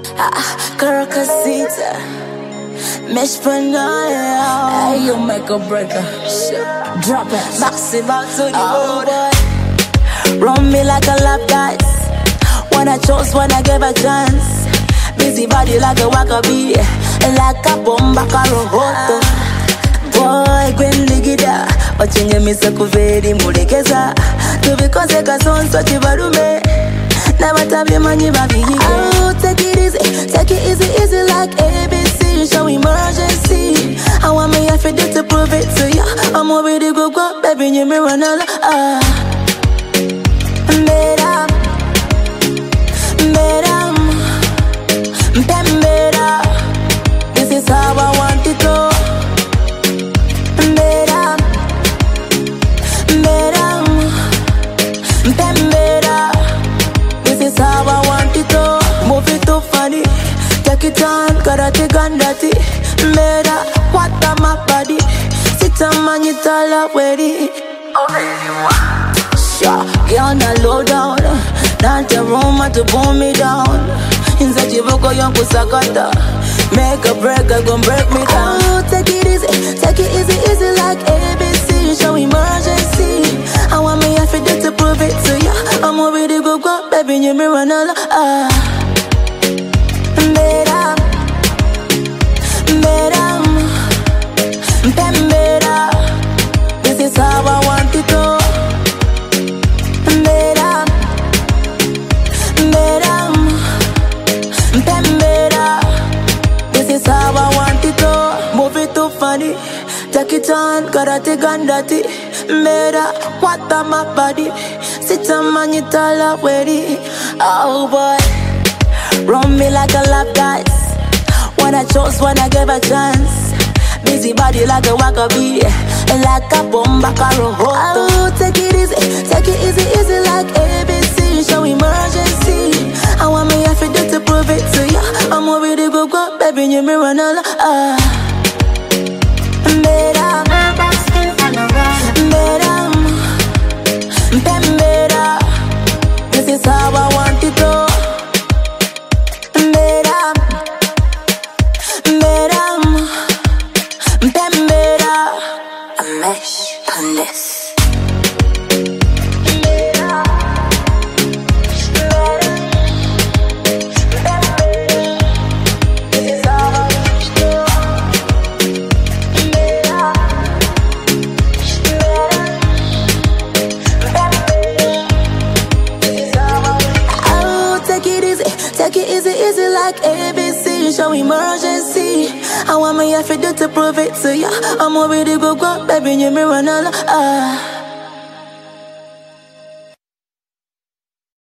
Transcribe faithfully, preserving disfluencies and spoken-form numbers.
Ah, Caracasita, mesh panaya. Hey, you make a breaker. Drop it. Maximum to the road. Run me like a lap dance. When I chose, when I gave a chance. Busy body like a wakabi, like a bomba karohoto. Boy, Gwen Ligida, watching me so kuveri mulekeza. To because I got son so chibarume. Never tell me money, baby. Oh, take it easy, take it easy, easy like A B C. Show emergency. I want me if it to prove it to you. I'm already go go, baby, you me run all. Ah, made up, made up, made up. This is how I want it to. Made up, made up, made up. This is how I want it to. Move it to funny, take it on, karate gandati. Made up, what am my body? Sit on man, you tell her where it. Sure, get on the low down. Not the room to pull me down. Inside you go young kusakata. Make a break, I gon' break me down. Oh, take it easy, take it easy, easy like A B C. Show emergency. I want me if it to prove it to you. I'm already go go, baby, you me run all. Ah, made up, made up, made up. This is how I want it to. Made up, made up, made up. This is how I want it to. Move it to funny, take it on, karate gandati. Made up, what am my body? Sit on man, you tell her where it. Oh boy, run me like a lap dance. When I chose, when I gave a chance. Busy body like a wakabi, like a bomba karohoto. Oh, take it easy, take it easy, easy like A B C. Show emergency. I want me if it to prove it to you. I'm already go go, baby, you me run all. Ah, made up, made up, made up. This is how I want it to. Made up, made up, made up. A mesh on this. Take it easy, easy like A B C. Show emergency. I want me if it to prove it to you. I'm already go go, baby, you me run all. Ah.